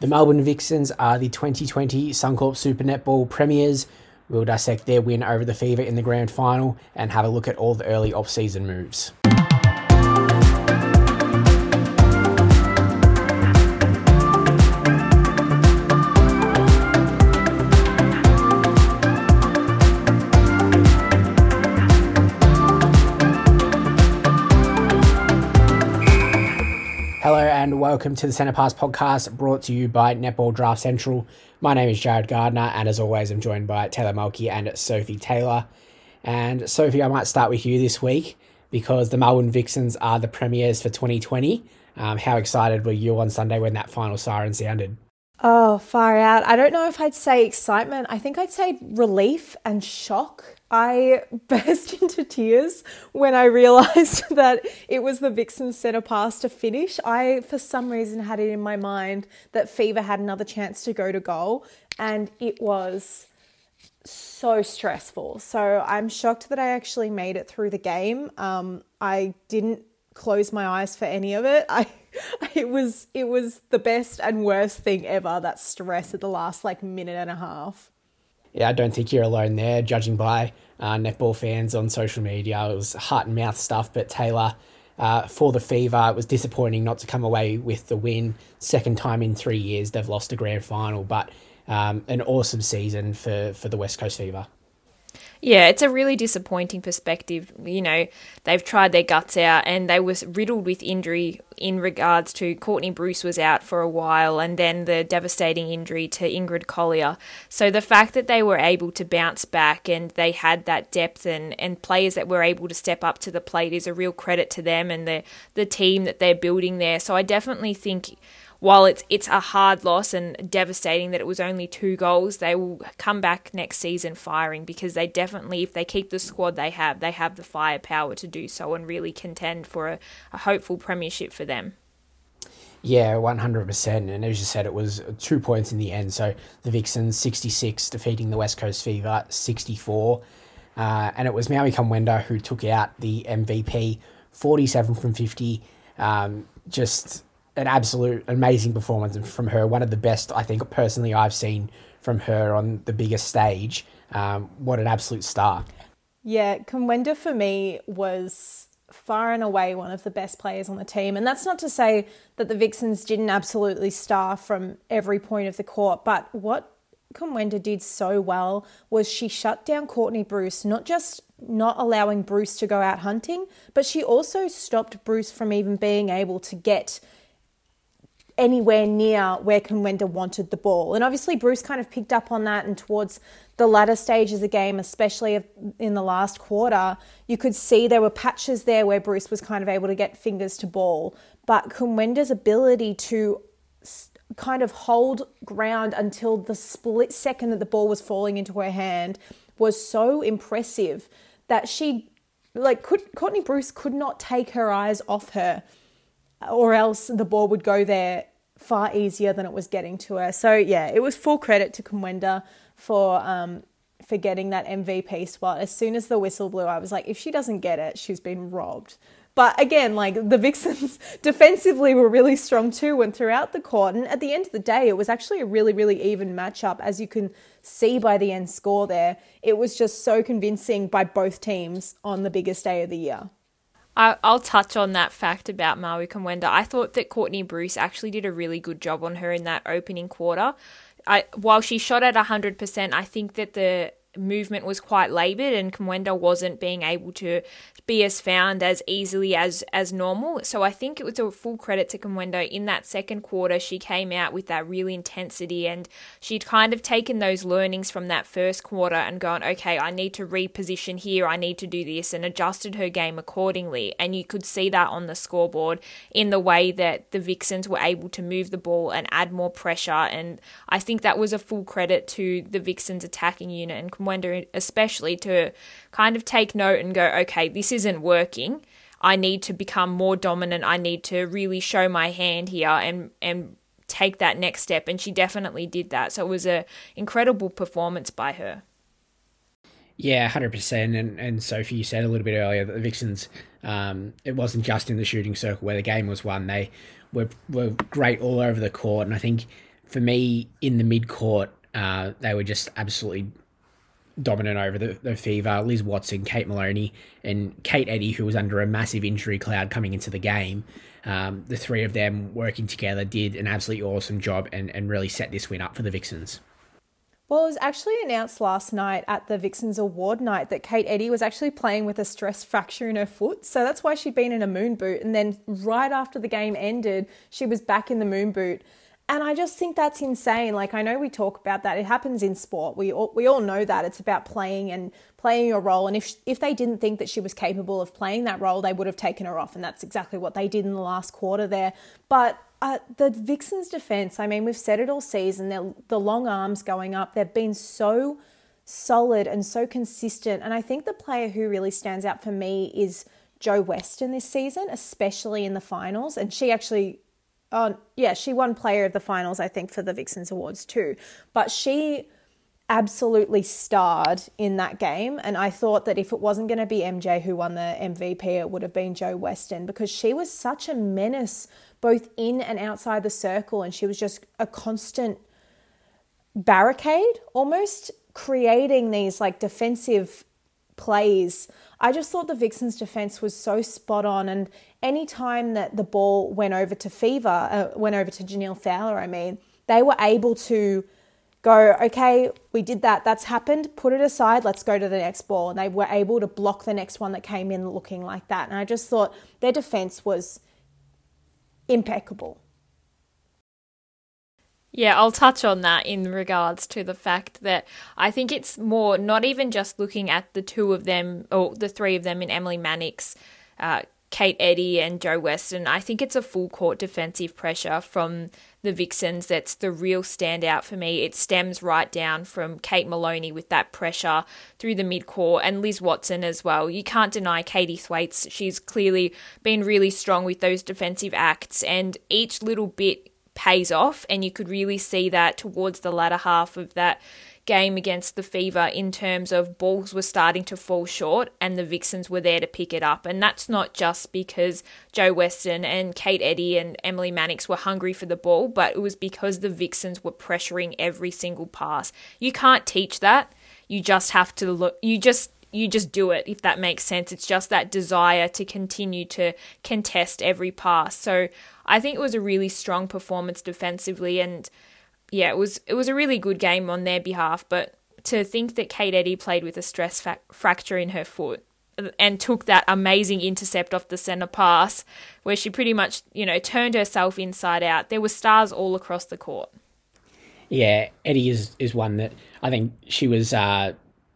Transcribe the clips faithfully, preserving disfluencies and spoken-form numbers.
The Melbourne Vixens are the twenty twenty Suncorp Super Netball Premiers. We'll dissect their win over the Fever in the grand final and have a look at all the early off-season moves. Hello and welcome to the Centre Pass podcast, brought to you by Netball Draft Central. My name is Jared Gardner, and as always, I'm joined by Taylor Mulkey and Sophie Taylor. And Sophie, I might start with you this week because the Melbourne Vixens are the premiers for twenty twenty. Um, how excited were you on Sunday when that final siren sounded? Oh, far out. I don't know if I'd say excitement. I think I'd say relief and shock. I burst into tears when I realised that it was the Vixens centre pass to finish. I, for some reason, had it in my mind that Fever had another chance to go to goal, and it was so stressful. So I'm shocked that I actually made it through the game. Um, I didn't close my eyes for any of it. I it was it was the best and worst thing ever, that stress at the last like minute and a half. Yeah, I don't think you're alone there, judging by uh, netball fans on social media. It was heart and mouth stuff, but Taylor, uh, for the Fever, it was disappointing not to come away with the win. Second time in three years they've lost a grand final, but um, an awesome season for, for the West Coast Fever. Yeah, it's a really disappointing perspective. You know, they've tried their guts out and they was riddled with injury in regards to Courtney Bruce was out for a while, and then the devastating injury to Ingrid Collier. So the fact that they were able to bounce back and they had that depth and, and players that were able to step up to the plate is a real credit to them and the, the team that they're building there. So I definitely think, while it's it's a hard loss and devastating that it was only two goals, they will come back next season firing, because they definitely, if they keep the squad they have, they have the firepower to do so and really contend for a, a hopeful premiership for them. Yeah, one hundred percent. And as you said, it was two points in the end. So the Vixens sixty-six defeating the West Coast Fever sixty-four. Uh, and it was Maui Kamwenda who took out the M V P, forty-seven from fifty. Um, just an absolute amazing performance from her. One of the best, I think, personally, I've seen from her on the biggest stage. Um, what an absolute star. Yeah, Kamwenda for me was far and away one of the best players on the team. And that's not to say that the Vixens didn't absolutely star from every point of the court, but what Kamwenda did so well was she shut down Courtney Bruce, not just not allowing Bruce to go out hunting, but she also stopped Bruce from even being able to get anywhere near where Kamwenda wanted the ball. And obviously Bruce kind of picked up on that, and towards the latter stages of the game, especially in the last quarter, you could see there were patches there where Bruce was kind of able to get fingers to ball. But Kamwenda's ability to kind of hold ground until the split second that the ball was falling into her hand was so impressive that she, like, could, Courtney Bruce could not take her eyes off her, or else the ball would go there far easier than it was getting to her. So yeah, it was full credit to Kamwenda for um, for getting that M V P spot. As soon as the whistle blew, I was like, if she doesn't get it, she's been robbed. But again, like, the Vixens defensively were really strong too, and throughout the court. And at the end of the day, it was actually a really, really even matchup, as you can see by the end score there. It was just so convincing by both teams on the biggest day of the year. I, I'll touch on that fact about Maui Kamwenda. I thought that Courtney Bruce actually did a really good job on her in that opening quarter. I, while she shot at one hundred percent, I think that the movement was quite laboured and Kamwenda wasn't being able to be as found as easily as as normal. So I think it was a full credit to Kamwenda. In that second quarter, she came out with that real intensity, and she'd kind of taken those learnings from that first quarter and gone, okay, I need to reposition here, I need to do this, and adjusted her game accordingly. And you could see that on the scoreboard in the way that the Vixens were able to move the ball and add more pressure. And I think that was a full credit to the Vixens attacking unit, and Kamwenda especially, to kind of take note and go, okay, this isn't working. I need to become more dominant. I need to really show my hand here and and take that next step. And she definitely did that. So it was an incredible performance by her. Yeah, one hundred percent. And, and Sophie, you said a little bit earlier that the Vixens, um, it wasn't just in the shooting circle where the game was won. They were, were great all over the court. And I think for me, in the mid-court, uh, they were just absolutely dominant over the, the Fever. Liz Watson, Kate Maloney, and Kate Eddy, who was under a massive injury cloud coming into the game. Um, the three of them working together did an absolutely awesome job and, and really set this win up for the Vixens. Well, it was actually announced last night at the Vixens Award night that Kate Eddy was actually playing with a stress fracture in her foot. So that's why she'd been in a moon boot. And then right after the game ended, she was back in the moon boot. And I just think that's insane. Like, I know we talk about that. It happens in sport. We all, we all know that. It's about playing and playing your role. And if if they didn't think that she was capable of playing that role, they would have taken her off. And that's exactly what they did in the last quarter there. But uh, the Vixens defense, I mean, we've said it all season. They're, the long arms going up, they've been so solid and so consistent. And I think the player who really stands out for me is Jo Weston this season, especially in the finals. And she actually... Oh, yeah, she won Player of the Finals, I think, for the Vixens Awards too. But she absolutely starred in that game. And I thought that if it wasn't going to be M J who won the M V P, it would have been Jo Weston, because she was such a menace both in and outside the circle. And she was just a constant barricade, almost creating these like defensive plays. I just thought the Vixens defense was so spot on, and any time that the ball went over to Fever, uh, went over to Janelle Fowler, I mean, they were able to go, okay, we did that, that's happened, put it aside, let's go to the next ball. And they were able to block the next one that came in looking like that. And I just thought their defense was impeccable. Yeah, I'll touch on that in regards to the fact that I think it's more not even just looking at the two of them or the three of them in Emily Mannix, uh, Kate Eddy and Jo Weston. I think it's a full court defensive pressure from the Vixens that's the real standout for me. It stems right down from Kate Maloney with that pressure through the mid-court, and Liz Watson as well. You can't deny Katie Thwaites. She's clearly been really strong with those defensive acts, and each little bit pays off, and you could really see that towards the latter half of that game against the Fever in terms of balls were starting to fall short and the Vixens were there to pick it up. And that's not just because Jo Weston and Kate Eddy and Emily Mannix were hungry for the ball, but it was because the Vixens were pressuring every single pass. You can't teach that. You just have to look, you just You just do it, if that makes sense. It's just that desire to continue to contest every pass. So I think it was a really strong performance defensively, and yeah, it was it was a really good game on their behalf. But to think that Kate Eddy played with a stress fa- fracture in her foot and took that amazing intercept off the centre pass where she pretty much, you know, turned herself inside out. There were stars all across the court. Yeah, Eddy is, is one that I think she was... Uh,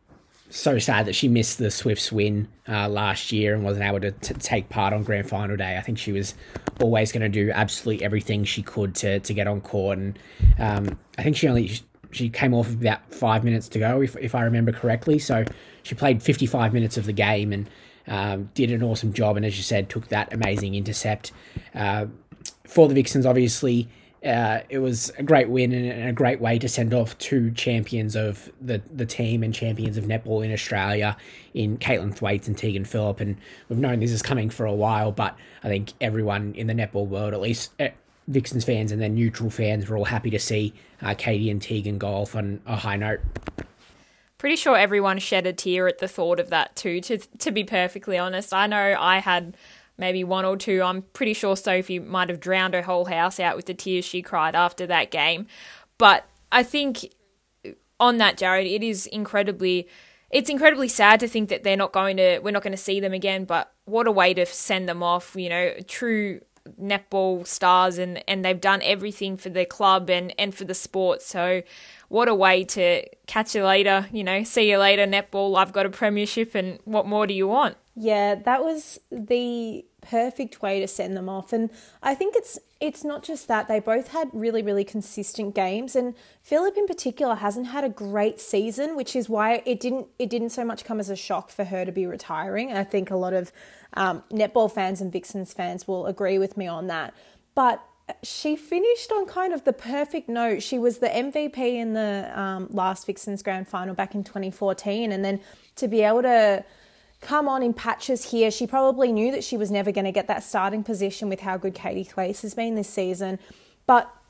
so sad that she missed the Swifts win uh, last year and wasn't able to t- take part on grand final day. I think she was always going to do absolutely everything she could to to get on court, and um, I think she only she came off with about five minutes to go, if if I remember correctly. So she played fifty-five minutes of the game and um, did an awesome job. And as you said, took that amazing intercept uh, for the Vixens. Obviously, Uh, it was a great win and a great way to send off two champions of the, the team and champions of netball in Australia in Caitlin Thwaites and Tegan Phillip. And we've known this is coming for a while, but I think everyone in the netball world, at least uh, Vixens fans and then neutral fans, were all happy to see uh, Katie and Tegan go off on a high note. Pretty sure everyone shed a tear at the thought of that too, to to be perfectly honest. I know I had... maybe one or two. I'm pretty sure Sophie might have drowned her whole house out with the tears she cried after that game. But I think on that, Jared, it is incredibly, it's incredibly sad to think that they're not going to, we're not going to see them again, but what a way to send them off, you know, true netball stars, and, and they've done everything for the club and, and for the sport. So what a way to catch you later, you know, see you later, netball, I've got a premiership, and what more do you want? Yeah, that was the perfect way to send them off. And I think it's it's not just that. They both had really, really consistent games. And Phillip in particular hasn't had a great season, which is why it didn't it didn't so much come as a shock for her to be retiring. And I think a lot of um, netball fans and Vixens fans will agree with me on that. But she finished on kind of the perfect note. She was the M V P in the um, last Vixens Grand Final back in twenty fourteen. And then to be able to come on in patches here. She probably knew that she was never going to get that starting position with how good Katie Thwaites has been this season, but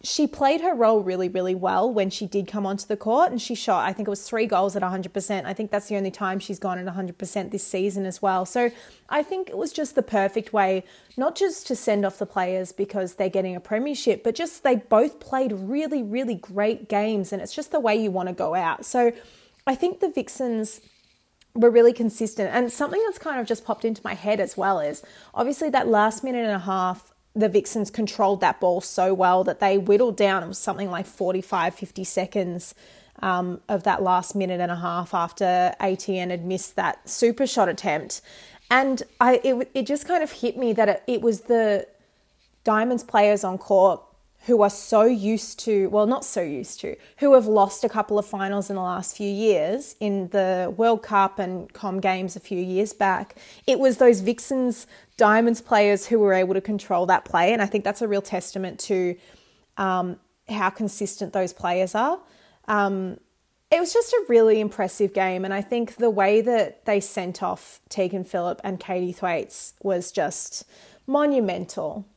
she played her role really, really well when she did come onto the court, and she shot, I think it was three goals at one hundred percent. I think that's the only time she's gone at one hundred percent this season as well. So I think it was just the perfect way, not just to send off the players because they're getting a premiership, but just they both played really, really great games, and it's just the way you want to go out. So I think the Vixens were really consistent. And something that's kind of just popped into my head as well is obviously that last minute and a half, the Vixens controlled that ball so well that they whittled down. It was something like forty-five, fifty seconds um, of that last minute and a half after A T N had missed that super shot attempt. And I it, it just kind of hit me that it, it was the Diamonds players on court who are so used to, well, not so used to, who have lost a couple of finals in the last few years in the World Cup and Com Games a few years back. It was those Vixens Diamonds players who were able to control that play. And I think that's a real testament to um, how consistent those players are. Um, it was just a really impressive game. And I think the way that they sent off Tegan Phillip and Katie Thwaites was just monumental.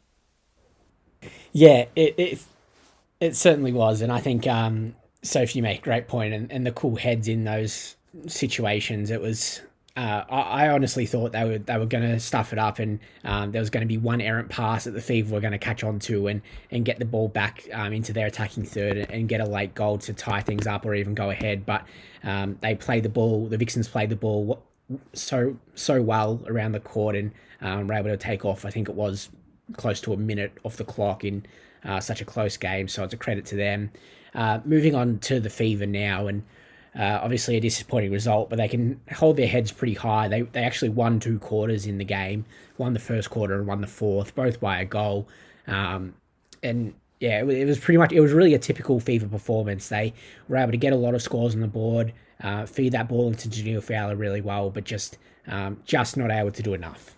Yeah, it, it it certainly was. And I think, um, Sophie, you make a great point, and, and the cool heads in those situations, it was... Uh, I, I honestly thought they were they were going to stuff it up, and um, there was going to be one errant pass that the Fever were going to catch on to and, and get the ball back um, into their attacking third and, and get a late goal to tie things up or even go ahead. But um, they played the ball, the Vixens played the ball so so well around the court and um, were able to take off. I think it was close to a minute off the clock in uh, such a close game, so it's a credit to them. Uh, moving on to the Fever now, and Uh, obviously a disappointing result, but they can hold their heads pretty high. They they actually won two quarters in the game, won the first quarter and won the fourth, both by a goal. Um, and yeah, it, it was pretty much, it was really a typical Fever performance. They were able to get a lot of scores on the board, uh, feed that ball into Janelle Fowler really well, but just um, just not able to do enough.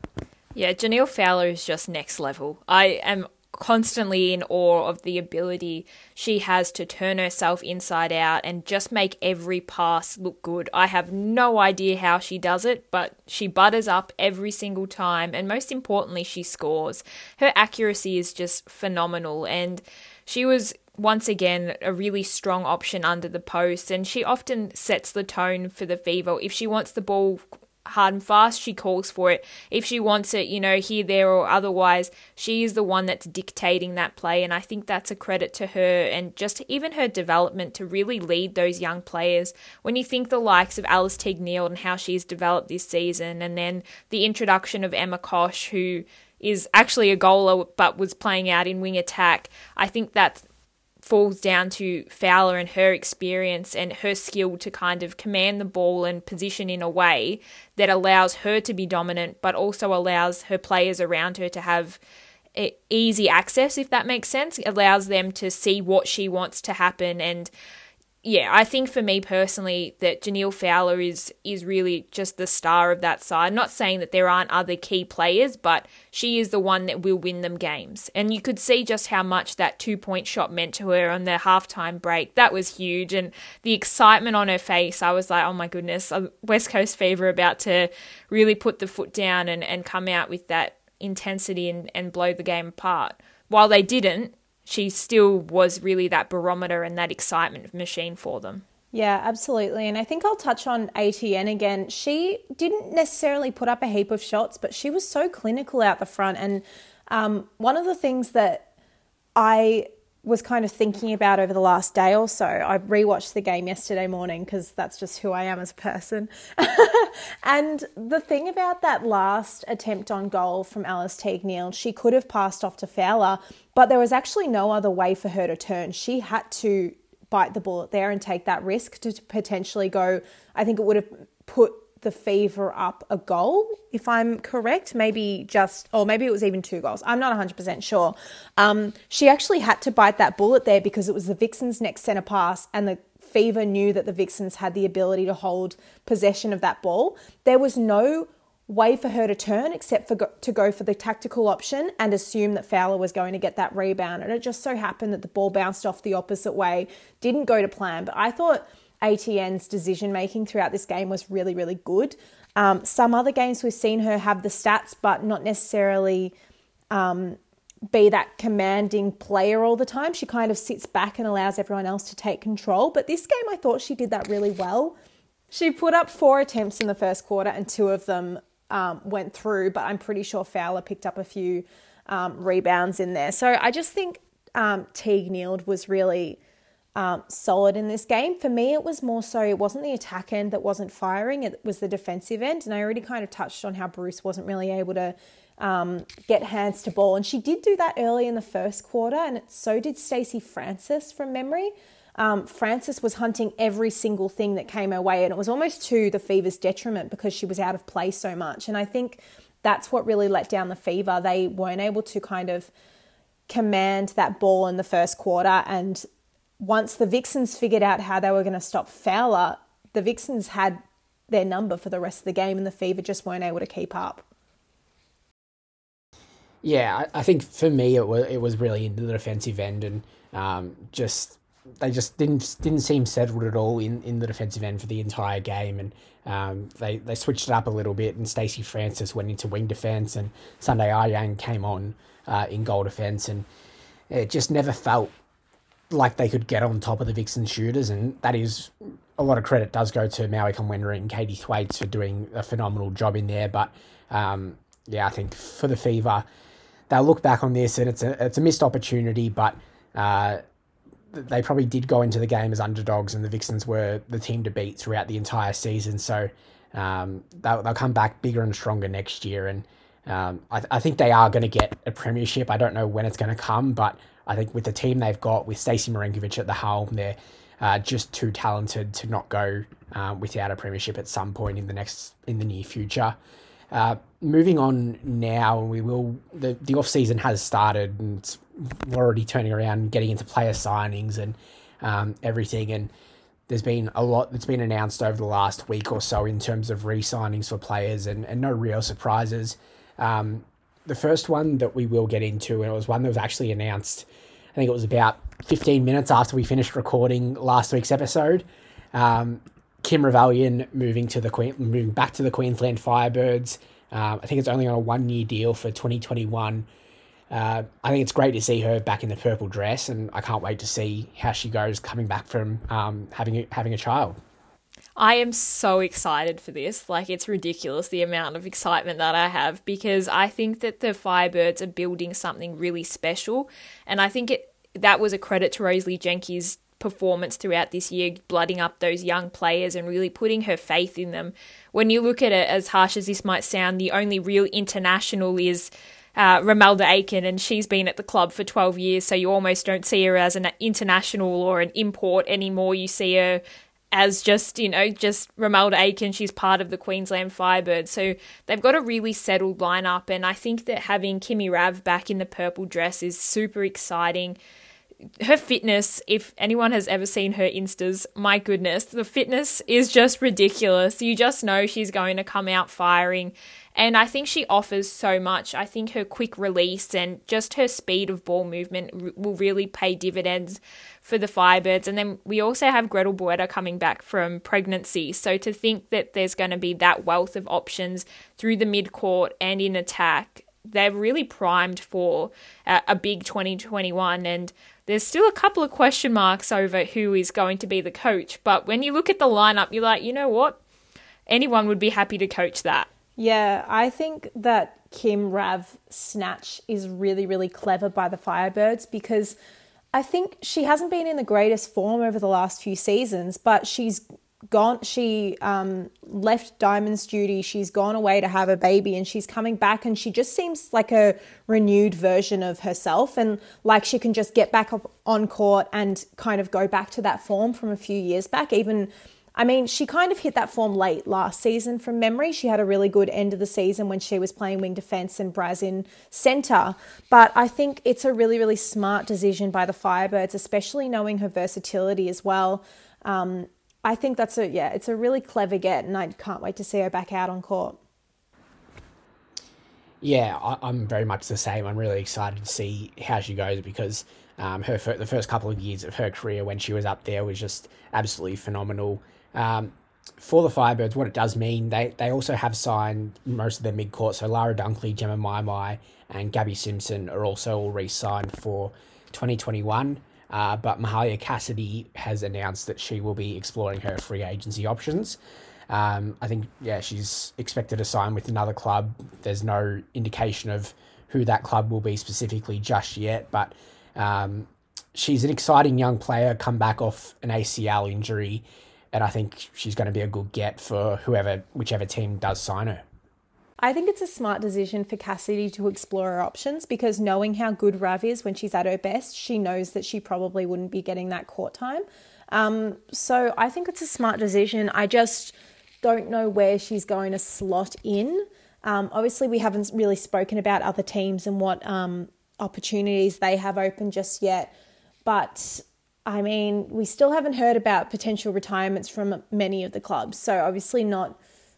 Yeah, Janelle Fowler is just next level. I am constantly in awe of the ability she has to turn herself inside out and just make every pass look good. I have no idea how she does it, but she butters up every single time, and most importantly, she scores. Her accuracy is just phenomenal, and she was once again a really strong option under the post, and she often sets the tone for the Fever. If she wants the ball hard and fast, she calls for it. If she wants it, you know, here, there, or otherwise, she is the one that's dictating that play, and I think that's a credit to her and just even her development to really lead those young players. When you think the likes of Alice Teague-Neal and how she's developed this season, and then the introduction of Emma Kosh, who is actually a goaler but was playing out in wing attack, I think that's falls down to Fowler and her experience and her skill to kind of command the ball and position in a way that allows her to be dominant, but also allows her players around her to have easy access, if that makes sense. It allows them to see what she wants to happen. And yeah, I think for me personally that Janelle Fowler is is really just the star of that side. Not saying that there aren't other key players, but she is the one that will win them games. And you could see just how much that two-point shot meant to her on the halftime break. That was huge. And the excitement on her face, I was like, oh my goodness, West Coast Fever about to really put the foot down and, and come out with that intensity and, and blow the game apart. While they didn't, she still was really that barometer and that excitement machine for them. Yeah, absolutely. And I think I'll touch on A T N again. She didn't necessarily put up a heap of shots, but she was so clinical out the front. And um, one of the things that I was kind of thinking about over the last day or so, I rewatched the game yesterday morning because that's just who I am as a person. And the thing about that last attempt on goal from Alice Teague-Neal, she could have passed off to Fowler, but there was actually no other way for her to turn. She had to bite the bullet there and take that risk to potentially go, I think it would have put the Fever up a goal, if I'm correct, maybe just, or maybe it was even two goals. I'm not one hundred percent sure. Um, she actually had to bite that bullet there because it was the Vixens' next centre pass, and the Fever knew that the Vixens had the ability to hold possession of that ball. There was no way for her to turn except for go, to go for the tactical option and assume that Fowler was going to get that rebound. And it just so happened that the ball bounced off the opposite way, didn't go to plan. But I thought A T N's decision-making throughout this game was really, really good. Um, some other games we've seen her have the stats, but not necessarily um, be that commanding player all the time. She kind of sits back and allows everyone else to take control. But this game, I thought she did that really well. She put up four attempts in the first quarter and two of them um, went through, but I'm pretty sure Fowler picked up a few um, rebounds in there. So I just think um, Teague Neild was really um, solid in this game. For me, it was more so, it wasn't the attack end that wasn't firing, it was the defensive end. And I already kind of touched on how Bruce wasn't really able to Um, get hands to ball. And she did do that early in the first quarter, and so did Stacey Francis from memory. Um, Francis was hunting every single thing that came her way, and it was almost to the Fever's detriment because she was out of play so much. And I think that's what really let down the Fever. They weren't able to kind of command that ball in the first quarter, and once the Vixens figured out how they were going to stop Fowler, the Vixens had their number for the rest of the game, and the Fever just weren't able to keep up. Yeah, I, I think for me it was it was really into the defensive end, and um, just they just didn't didn't seem settled at all in, in the defensive end for the entire game, and um, they they switched it up a little bit, and Stacey Francis went into wing defense, and Sunday Ayang came on uh, in goal defense, and it just never felt like they could get on top of the Vixen shooters, and that is a lot of credit does go to Maui Kamwenda and Katie Thwaites for doing a phenomenal job in there, but um, yeah, I think for the Fever, they'll look back on this and it's a it's a missed opportunity, but uh, they probably did go into the game as underdogs, and the Vixens were the team to beat throughout the entire season. So um, they'll, they'll come back bigger and stronger next year, and um, I, I think they are going to get a premiership. I don't know when it's going to come, but I think with the team they've got, with Stacey Marinkovic at the helm, they're uh, just too talented to not go uh, without a premiership at some point in the next in the near future. Uh, moving on now, we will. The, the off season has started, and it's, we're already turning around, getting into player signings and um, everything. And there's been a lot that's been announced over the last week or so in terms of re-signings for players, and, and no real surprises. Um, the first one that we will get into, and it was one that was actually announced, I think it was about fifteen minutes after we finished recording last week's episode. Um, Kim Rebellion moving to the Queen, moving back to the Queensland Firebirds. Um, I think it's only on a one-year deal for twenty twenty-one. Uh, I think it's great to see her back in the purple dress, and I can't wait to see how she goes coming back from um, having a, having a child. I am so excited for this. Like, it's ridiculous the amount of excitement that I have, because I think that the Firebirds are building something really special, and I think it that was a credit to Rosalie Jenkins' performance throughout this year, blooding up those young players and really putting her faith in them. When you look at it, as harsh as this might sound, the only real international is uh, Romelda Aiken, and she's been at the club for twelve years, so you almost don't see her as an international or an import anymore. You see her as just, you know, just Romelda Aiken. She's part of the Queensland Firebirds. So they've got a really settled lineup, and I think that having Kimmy Rav back in the purple dress is super exciting. Her fitness, if anyone has ever seen her Instas, my goodness, the fitness is just ridiculous. You just know she's going to come out firing. And I think she offers so much. I think her quick release and just her speed of ball movement r- will really pay dividends for the Firebirds. And then we also have Gretel Boeta coming back from pregnancy. So to think that there's going to be that wealth of options through the mid-court and in attack, they're really primed for uh, a big twenty twenty-one, and there's still a couple of question marks over who is going to be the coach. But when you look at the lineup, you're like, you know what? Anyone would be happy to coach that. Yeah, I think that Kim Rav snatch is really, really clever by the Firebirds, because I think she hasn't been in the greatest form over the last few seasons, but she's gone, she um, left Diamond's duty, she's gone away to have a baby, and she's coming back, and she just seems like a renewed version of herself, and like she can just get back up on court and kind of go back to that form from a few years back. Even, I mean, she kind of hit that form late last season from memory. She had a really good end of the season when she was playing wing defence and Braz in centre. But I think it's a really, really smart decision by the Firebirds, especially knowing her versatility as well. Um, I think that's a, yeah, it's a really clever get, and I can't wait to see her back out on court. Yeah, I, I'm very much the same. I'm really excited to see how she goes, because um, her the first couple of years of her career when she was up there was just absolutely phenomenal. Um, for the Firebirds, what it does mean, they, they also have signed most of their mid-court. So Lara Dunkley, Gemma Mai and Gabby Simpson are also all re-signed for twenty twenty-one. Uh, but Mahalia Cassidy has announced that she will be exploring her free agency options. Um, I think, yeah, she's expected to sign with another club. There's no indication of who that club will be specifically just yet, but um, she's an exciting young player, come back off an A C L injury, and I think she's going to be a good get for whoever, whichever team does sign her. I think it's a smart decision for Cassidy to explore her options, because knowing how good Rav is when she's at her best, she knows that she probably wouldn't be getting that court time. Um, so I think it's a smart decision. I just don't know where she's going to slot in. Um, obviously, we haven't really spoken about other teams and what um, opportunities they have open just yet. But, I mean, we still haven't heard about potential retirements from many of the clubs. So obviously not...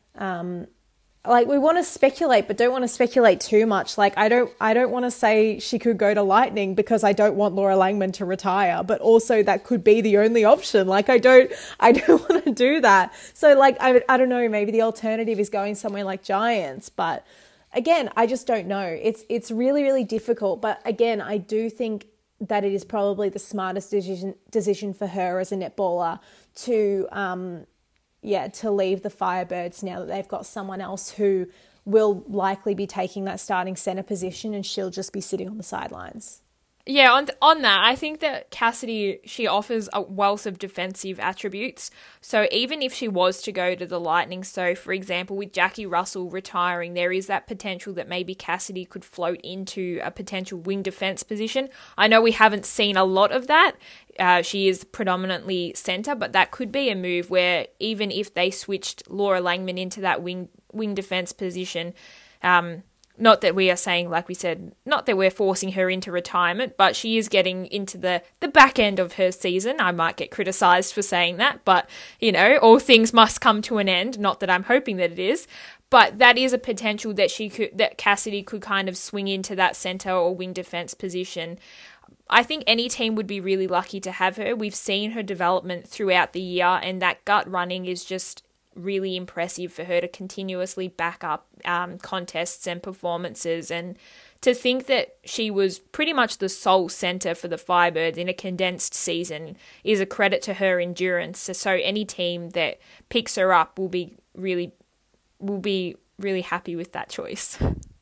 Um, Like, we want to speculate, but don't want to speculate too much. Like, I don't I don't want to say she could go to Lightning because I don't want Laura Langman to retire, but also that could be the only option. Like, I don't I don't want to do that. So, like, I, I don't know, maybe the alternative is going somewhere like Giants. But, again, I just don't know. It's, it's really, really difficult. But, again, I do think that it is probably the smartest decision, decision for her as a netballer to... Um, yeah, to leave the Firebirds now that they've got someone else who will likely be taking that starting centre position, and she'll just be sitting on the sidelines. Yeah, on on that, I think that Cassidy, she offers a wealth of defensive attributes. So even if she was to go to the Lightning, so for example, with Jackie Russell retiring, there is that potential that maybe Cassidy could float into a potential wing defence position. I know we haven't seen a lot of that. Uh, she is predominantly centre, but that could be a move where even if they switched Laura Langman into that wing wing defence position, um, not that we are saying, like we said, not that we're forcing her into retirement, but she is getting into the, the back end of her season. I might get criticised for saying that, but, you know, all things must come to an end. Not that I'm hoping that it is, but that is a potential that she could, that Cassidy could kind of swing into that centre or wing defence position. I think any team would be really lucky to have her. We've seen her development throughout the year, and that gut running is just really impressive for her to continuously back up um, contests and performances. And to think that she was pretty much the sole centre for the Firebirds in a condensed season is a credit to her endurance. So any team that picks her up will be really will be really happy with that choice.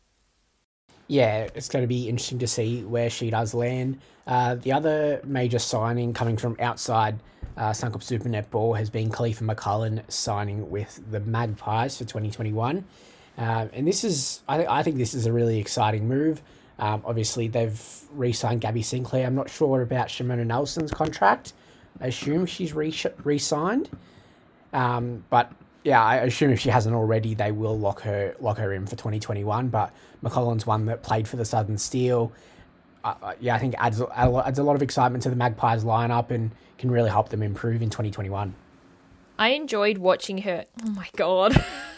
Yeah, it's going to be interesting to see where she does land. Uh, the other major signing coming from outside uh, Suncorp Super Netball has been Khalifa McCullen signing with the Magpies for twenty twenty-one. Uh, and this is, I, th- I think this is a really exciting move. Um, obviously, they've re-signed Gabby Sinclair. I'm not sure about Shimona Nelson's contract. I assume she's re- re-signed. Um, but yeah, I assume if she hasn't already, they will lock her lock her in for twenty twenty-one. But McCullen's one that played for the Southern Steel. Uh, yeah, I think adds, adds a lot of excitement to the Magpies lineup and can really help them improve in twenty twenty-one. I enjoyed watching her. Oh my God.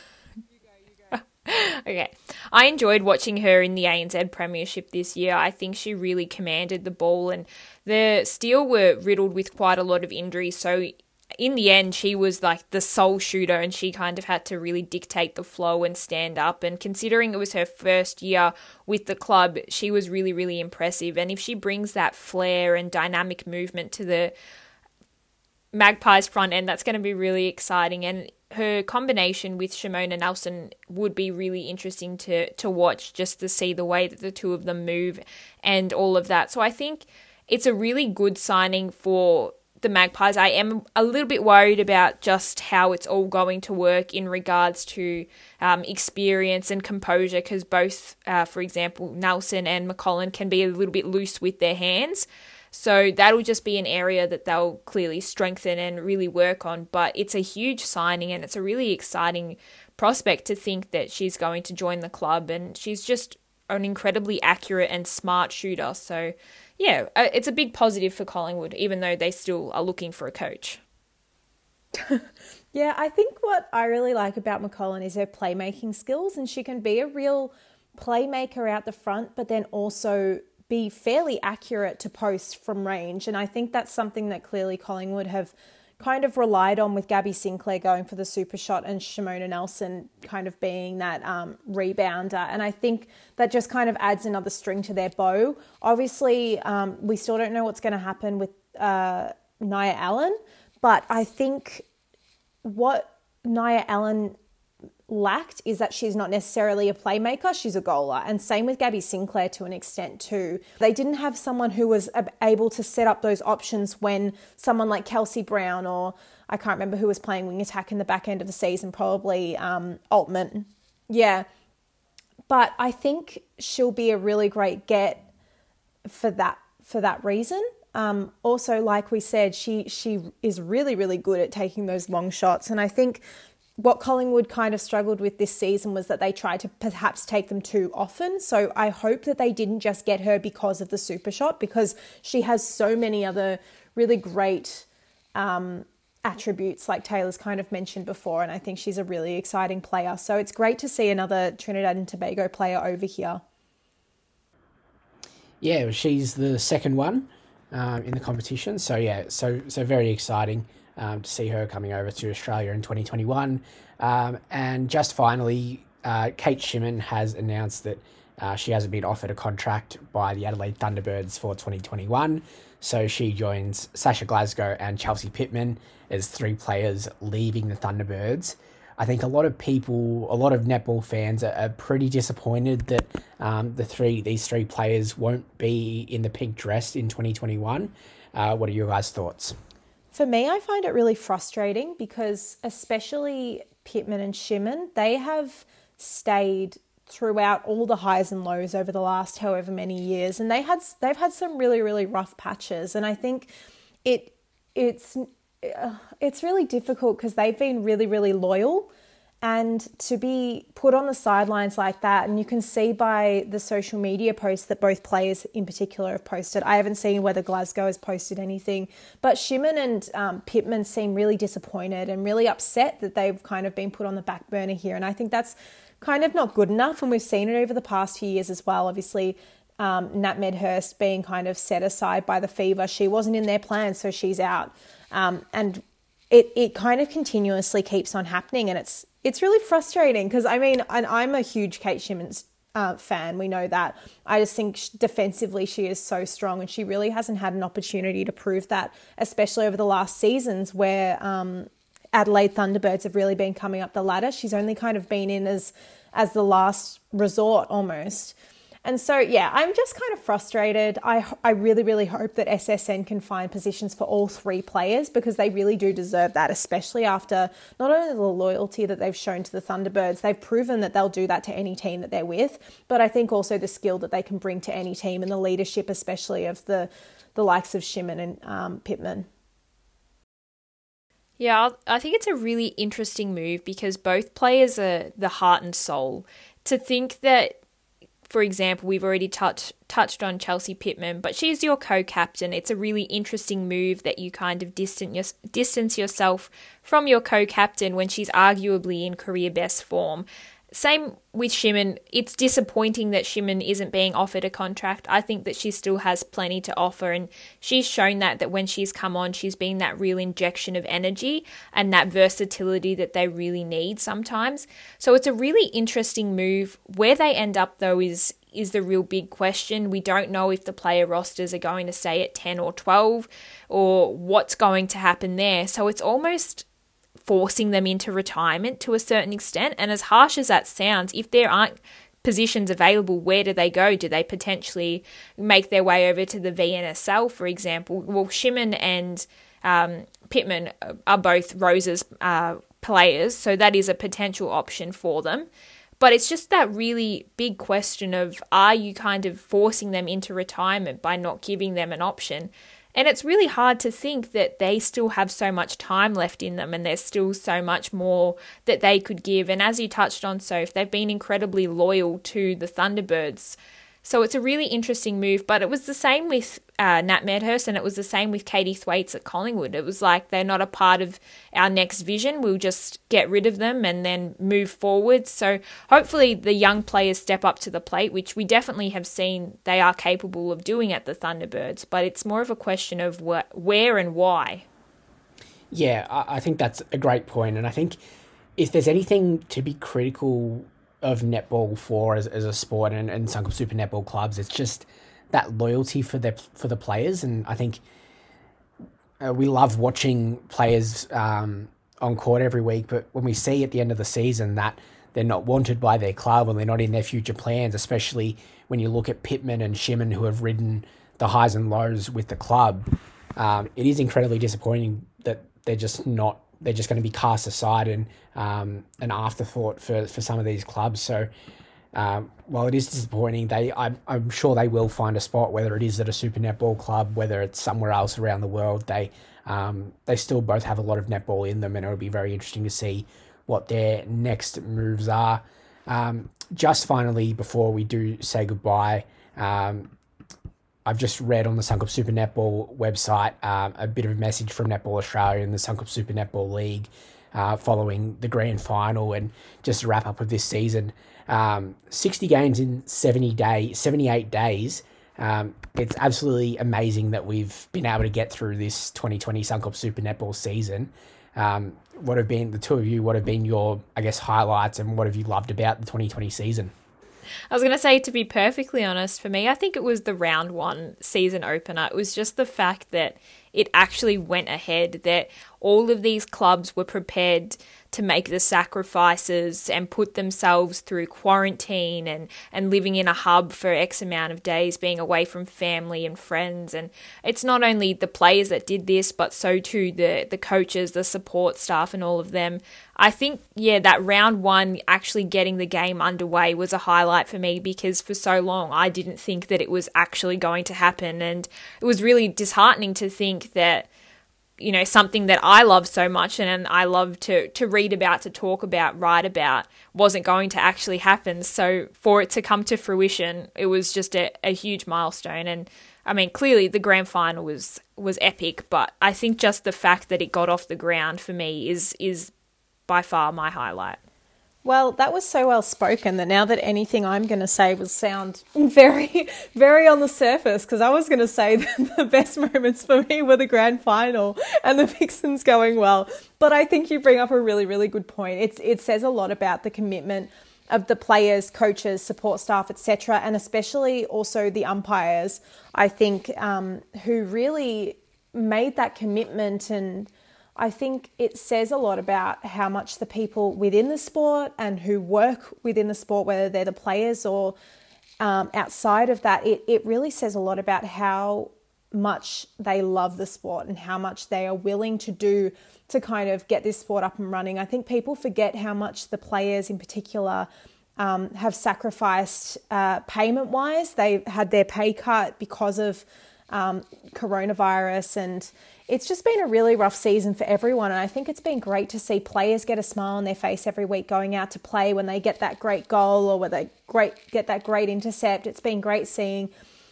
Okay. I enjoyed watching her in the A N Z Premiership this year. I think she really commanded the ball, and the Steel were riddled with quite a lot of injuries. So in the end, she was like the sole shooter, and she kind of had to really dictate the flow and stand up. And considering it was her first year with the club, she was really, really impressive. And if she brings that flair and dynamic movement to the Magpies front end, that's going to be really exciting. And her combination with Shimona Nelson would be really interesting to to watch, just to see the way that the two of them move and all of that. So I think it's a really good signing for the Magpies. I am a little bit worried about just how it's all going to work in regards to um, experience and composure, because both, uh, for example, Nelson and McCullen can be a little bit loose with their hands. So that'll just be an area that they'll clearly strengthen and really work on. But it's a huge signing, and it's a really exciting prospect to think that she's going to join the club. And she's just an incredibly accurate and smart shooter. So yeah, it's a big positive for Collingwood, even though they still are looking for a coach. Yeah, I think what I really like about McCullen is her playmaking skills, and she can be a real playmaker out the front, but then also be fairly accurate to post from range. And I think that's something that clearly Collingwood have kind of relied on with Gabby Sinclair going for the super shot and Shimona Nelson kind of being that um, rebounder. And I think that just kind of adds another string to their bow. Obviously, um, we still don't know what's going to happen with uh, Nia Allen, but I think what Nia Allen lacked is that she's not necessarily a playmaker, she's a goaler. And same with Gabby Sinclair to an extent too. They didn't have someone who was able to set up those options when someone like Kelsey Brown, or I can't remember who was playing wing attack in the back end of the season, probably um, Altman. Yeah. But I think she'll be a really great get for that for that reason. Um, also, like we said, she she is really, really good at taking those long shots. And I think what Collingwood kind of struggled with this season was that they tried to perhaps take them too often. So I hope that they didn't just get her because of the super shot, because she has so many other really great um, attributes like Taylor's kind of mentioned before. And I think she's a really exciting player. So it's great to see another Trinidad and Tobago player over here. Yeah, she's the second one um, in the competition. So yeah, so so very exciting. Um, to see her coming over to Australia in twenty twenty-one. Um, and just finally, uh, Kate Shimon has announced that uh, she hasn't been offered a contract by the Adelaide Thunderbirds for twenty twenty-one. So she joins Sasha Glasgow and Chelsea Pittman as three players leaving the Thunderbirds. I think a lot of people, a lot of netball fans are, are pretty disappointed that um, the three these three players won't be in the pink dress in twenty twenty-one. Uh, what are your guys' thoughts? For me, I find it really frustrating because especially Pittman and Shimon, they have stayed throughout all the highs and lows over the last however many years, and they had they've had some really really rough patches. And I think it it's uh, it's really difficult because they've been really really loyal, and to be put on the sidelines like that, and you can see by the social media posts that both players in particular have posted. I haven't seen whether Glasgow has posted anything, but Shimon and um, Pittman seem really disappointed and really upset that they've kind of been put on the back burner here. And I think that's kind of not good enough. And we've seen it over the past few years as well. Obviously, um, Nat Medhurst being kind of set aside by the Fever. She wasn't in their plans, so she's out. Um, and it, it kind of continuously keeps on happening, and it's It's really frustrating because, I mean, and I'm a huge Kate Shimon's uh, fan. We know that. I just think defensively she is so strong, and she really hasn't had an opportunity to prove that, especially over the last seasons where um, Adelaide Thunderbirds have really been coming up the ladder. She's only kind of been in as as the last resort almost. And so, yeah, I'm just kind of frustrated. I I really, really hope that S S N can find positions for all three players because they really do deserve that, especially after not only the loyalty that they've shown to the Thunderbirds, they've proven that they'll do that to any team that they're with, but I think also the skill that they can bring to any team and the leadership, especially of the, the likes of Shimon and um, Pittman. Yeah, I think it's a really interesting move because both players are the heart and soul. To think that, for example, we've already touched touched on Chelsea Pittman, but she's your co-captain. It's a really interesting move that you kind of distance, your, distance yourself from your co-captain when she's arguably in career best form. Same with Shimon. It's disappointing that Shimon isn't being offered a contract. I think that she still has plenty to offer, and she's shown that, that when she's come on, she's been that real injection of energy and that versatility that they really need sometimes. So it's a really interesting move. Where they end up, though, is is the real big question. We don't know if the player rosters are going to stay at ten or twelve or what's going to happen there. So it's almost forcing them into retirement to a certain extent. And as harsh as that sounds, if there aren't positions available, where do they go? Do they potentially make their way over to the V N S L, for example? Well, Shimon and um, Pittman are both Rose's uh, players, so that is a potential option for them. But it's just that really big question of, are you kind of forcing them into retirement by not giving them an option? And it's really hard to think that they still have so much time left in them and there's still so much more that they could give. And as you touched on, Soph, they've been incredibly loyal to the Thunderbirds. So it's a really interesting move, but it was the same with uh, Nat Medhurst and it was the same with Katie Thwaites at Collingwood. It was like, they're not a part of our next vision. We'll just get rid of them and then move forward. So hopefully the young players step up to the plate, which we definitely have seen they are capable of doing at the Thunderbirds, but it's more of a question of wh- where and why. Yeah, I, I think that's a great point, and I think if there's anything to be critical of netball for as, as a sport and, and Suncorp Super Netball clubs, it's just that loyalty for the for the players, and I think uh, we love watching players um, on court every week, but when we see at the end of the season that they're not wanted by their club and they're not in their future plans, especially when you look at Pittman and Shimon who have ridden the highs and lows with the club, um, it is incredibly disappointing that they're just not, they're just going to be cast aside and um, an afterthought for, for some of these clubs. So um, while it is disappointing, they I'm, I'm sure they will find a spot, whether it is at a Super Netball club, whether it's somewhere else around the world. They um, they still both have a lot of netball in them, and it'll be very interesting to see what their next moves are. Um, just finally, before we do say goodbye, um, I've just read on the Suncorp Super Netball website um, a bit of a message from Netball Australia and the Suncorp Super Netball League uh, following the grand final. And just to wrap up with this season, um, sixty games in seventy day, seventy-eight days. Um, it's absolutely amazing that we've been able to get through this twenty twenty Suncorp Super Netball season. Um, what have been, the two of you, what have been your, I guess, highlights, and what have you loved about the twenty twenty season? I was going to say, to be perfectly honest, for me, I think it was the round one season opener. It was just the fact that it actually went ahead, that all of these clubs were prepared to make the sacrifices and put themselves through quarantine and, and living in a hub for X amount of days, being away from family and friends. And it's not only the players that did this, but so too the, the coaches, the support staff and all of them. I think, yeah, that round one, actually getting the game underway was a highlight for me, because for so long I didn't think that it was actually going to happen. And it was really disheartening to think that, you know, something that I love so much and I love to, to read about, to talk about, write about, wasn't going to actually happen. So for it to come to fruition, it was just a, a huge milestone. And I mean, clearly the grand final was, was epic, but I think just the fact that it got off the ground for me is, is by far my highlight. Well, that was so well spoken that now that anything I'm going to say will sound very, very on the surface, because I was going to say that the best moments for me were the grand final and the Vixens going well. But I think you bring up a really, really good point. It's, it says a lot about the commitment of the players, coaches, support staff, et cetera, and especially also the umpires, I think, um, who really made that commitment. And I think it says a lot about how much the people within the sport and who work within the sport, whether they're the players or um, outside of that, it, it really says a lot about how much they love the sport and how much they are willing to do to kind of get this sport up and running. I think people forget how much the players in particular um, have sacrificed uh, payment-wise. They had their pay cut because of um, coronavirus, and it's just been a really rough season for everyone. And I think it's been great to see players get a smile on their face every week going out to play when they get that great goal or when they great get that great intercept. It's been great seeing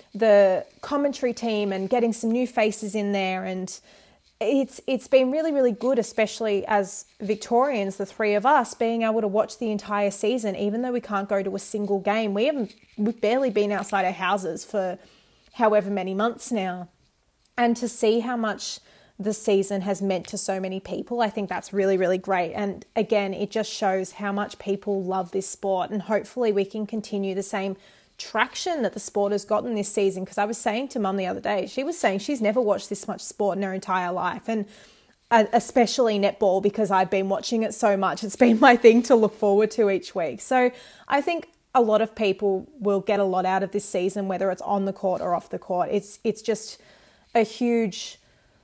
the commentary team and getting some new faces in there. And it's it's been really, really good, especially as Victorians, the three of us, being able to watch the entire season, even though we can't go to a single game. We haven't, we've barely been outside our houses for however many months now. And to see how much the season has meant to so many people, I think that's really, really great. And again, it just shows how much people love this sport. And hopefully we can continue the same traction that the sport has gotten this season. Because I was saying to Mum the other day, she was saying she's never watched this much sport in her entire life. And especially netball, because I've been watching it so much. It's been my thing to look forward to each week. So I think a lot of people will get a lot out of this season, whether it's on the court or off the court. It's it's just a huge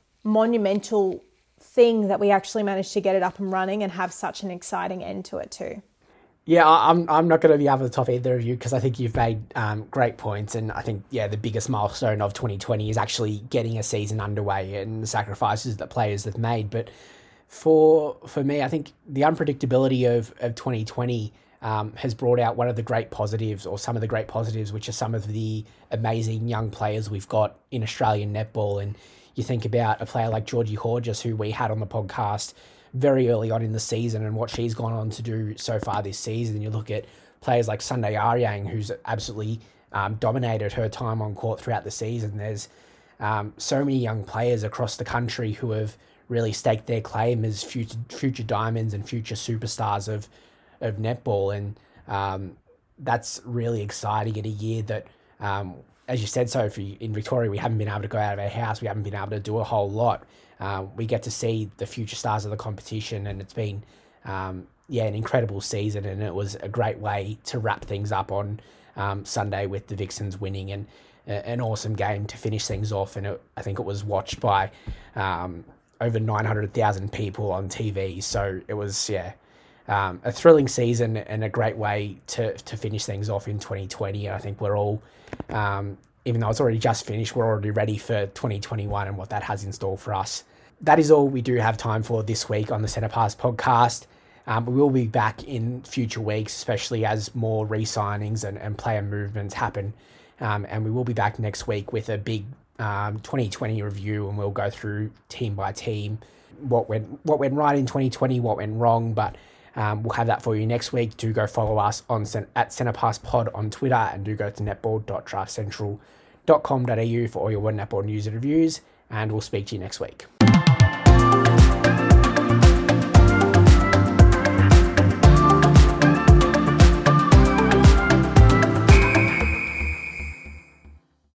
monumental thing that we actually managed to get it up and running and have such an exciting end to it too. Yeah, I'm I'm not going to be over the top either of you, because I think you've made um, great points, and I think, yeah, the biggest milestone of twenty twenty is actually getting a season underway and the sacrifices that players have made. But for for me, I think the unpredictability of, of twenty twenty um, has brought out one of the great positives, or some of the great positives, which are some of the amazing young players we've got in Australian netball. And you think about a player like Georgie Horges, who we had on the podcast very early on in the season, and what she's gone on to do so far this season. You look at players like Sunday Aryang, who's absolutely um, dominated her time on court throughout the season. There's um, so many young players across the country who have really staked their claim as future future diamonds and future superstars of of netball. And um, that's really exciting in a year that, um, as you said, Sophie, in Victoria, we haven't been able to go out of our house. We haven't been able to do a whole lot. Uh, we get to see the future stars of the competition, and it's been, um, yeah, an incredible season, and it was a great way to wrap things up on um, Sunday with the Vixens winning, and uh, an awesome game to finish things off. And it, I think it was watched by um, over nine hundred thousand people on T V. So it was, yeah, um, a thrilling season and a great way to, to finish things off in twenty twenty. And I think we're all, um, even though it's already just finished, we're already ready for twenty twenty-one and what that has in store for us. That is all we do have time for this week on the Centre Pass podcast. Um, we will be back in future weeks, especially as more re-signings and, and player movements happen. Um, and we will be back next week with a big um, twenty twenty review, and we'll go through team by team what went what went right in twenty twenty, what went wrong. But um, we'll have that for you next week. Do go follow us on at CentrePassPod on Twitter, and do go to netball dot draft central dot com dot a u for all your netball news and reviews. And we'll speak to you next week.